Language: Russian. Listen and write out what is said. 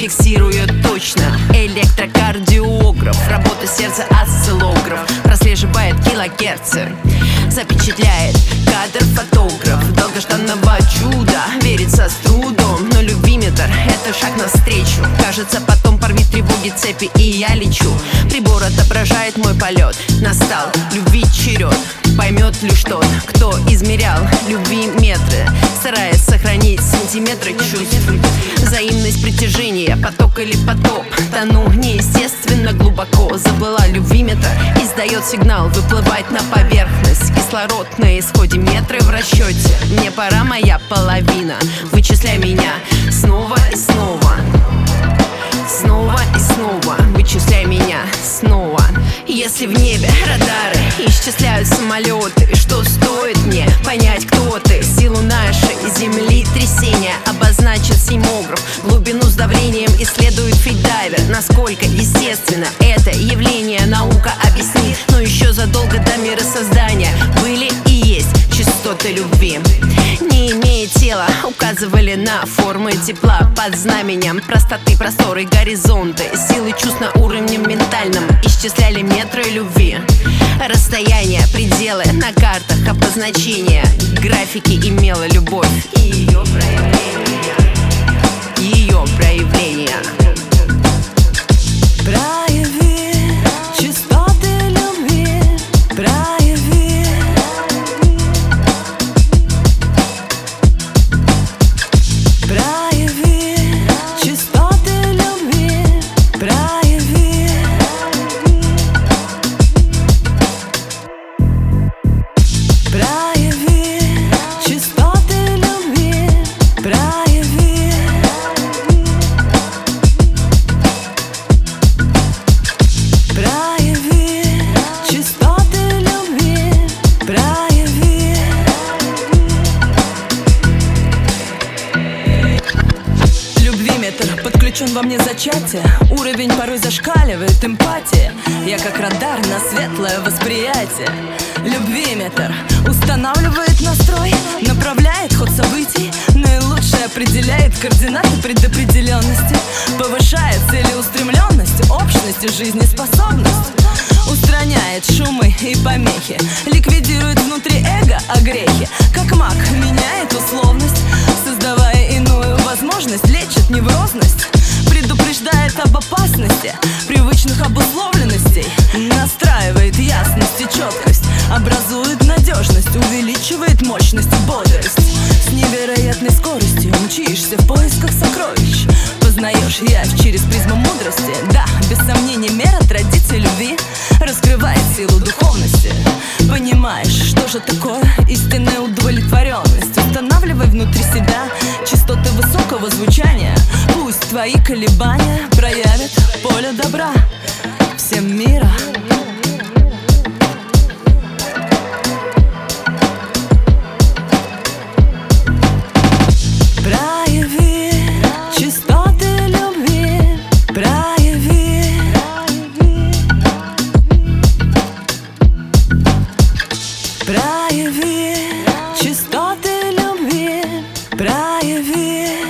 фиксирует точно. Электрокардиограф, работа сердца осциллограф, прослеживает килогерцы, запечатляет кадр фотограф. Долгожданного чуда верится с трудом, но любиметр — это шаг навстречу. Кажется, потом порвит тревоги цепи, и я лечу. Прибор отображает мой полет. Настал любви черед. Поймет лишь тот, кто измерял любви метры, стараясь сохранить сантиметры чувств. Взаимность притяжения, поток или потоп. Тону неестественно глубоко. Забыла любвиметр, издает сигнал выплывать на поверхность. Кислород на исходе, метры в расчете. Мне пора, моя половина. Вычисляй меня снова и снова. Снова и снова. Вычисляй меня снова. Если в небе радары исчисляют самолеты, что стоит мне понять, кто ты? Силу нашей земли трясения обозначит сеймограф. Глубину с давлением исследует фридайвер. Насколько естественно это явление наука объяснит. Но еще задолго до миросоздания были и есть частоты любви. Не имея тела, указывали на формы тепла под знаменем простоты, просторы, горизонты. Силы чувств на уровне ментальном исчисляли метры любви. Расстояния, пределы на картах обозначения. Графики имела любовь и ее проявления. Ее проявления. Прояви частоты любви. Прояви. Прояви частоты любви. Прояви. Прояви частоты любви. Прояви. Прояви частоты любви. Прояви. Любвиметр подключен во мне зачатие. Уровень порой зашкаливает эмпатия. Я как радар на светлое восприятие. Любвиметр устанавливает настрой, направляет ход событий, наилучше определяет координаты предопределенности, повышает целеустремленность, общность и жизнеспособность, устраняет шумы и помехи, ликвидирует внутри эго огрехи. Как маг меняет условность, создавая иную возможность, лечит неврозность, предупреждает об опасности привычных обусловленностей, настраивает ясность и четкость, образует надежность, увеличивает мощность и бодрость. С невероятной скоростью мчишься в поисках сокровищ, познаешь явь через призму мудрости. Да, без сомнения, мера традиций любви раскрывает силу духовности. Понимаешь, что же такое истинная удовлетворенность. Устанавливай внутри себя частоты высокого звучания. Пусть твои колебания проявят поле добра всем мира. Прояви частоты любви. Прояви. Прояви частоты любви. Прояви.